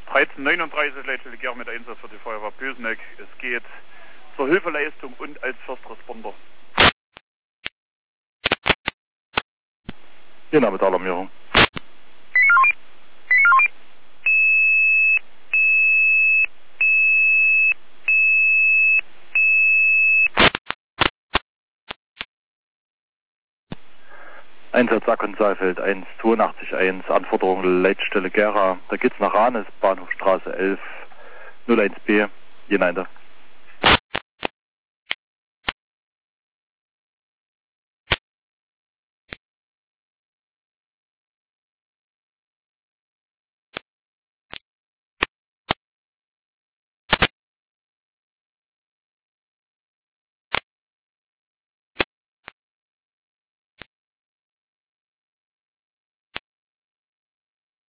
1339 Leitstelle Gera mit Einsatz für die Feuerwehr Böseneck. Es geht zur Hilfeleistung und als First Responder. Genau, mit Alarmierung. Einsatz Sack und Saalfeld 182.1, Anforderung Leitstelle Gera. Da geht's nach Ranes, Bahnhofstraße 11, 01B, Jeneinde.